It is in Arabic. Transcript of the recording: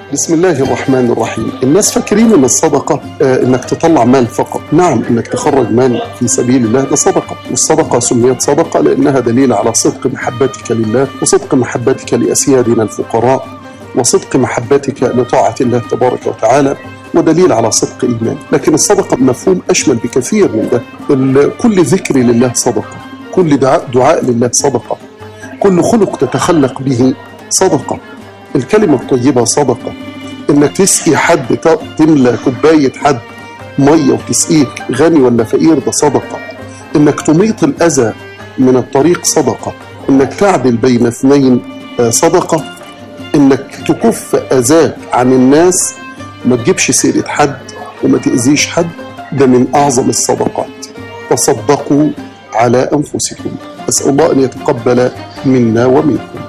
بسم الله الرحمن الرحيم. الناس فاكرين ان الصدقة انك تطلع مال فقط. نعم، انك تخرج مال في سبيل الله ده صدقة، والصدقة سميت صدقة لانها دليل على صدق محبتك لله، وصدق محبتك لأسيادنا الفقراء، وصدق محبتك لطاعة الله تبارك وتعالى، ودليل على صدق إيمان. لكن الصدقة مفهوم أشمل بكثير من ده. كل ذكر لله صدقة، كل دعاء لله صدقة، كل خلق تتخلق به صدقة، الكلمة الطيبة صدقة، إنك تسقي حد، تملى كوباية حد مية وتسقيك غني ولا فقير ده صدقة، إنك تميط الأذى من الطريق صدقة، إنك تعدل بين اثنين صدقة، إنك تكف أذاك عن الناس، ما تجيبش سيرة حد وما تأذيش حد، ده من أعظم الصدقات. تصدقوا على أنفسكم. أسأل الله أن يتقبل منا ومنكم.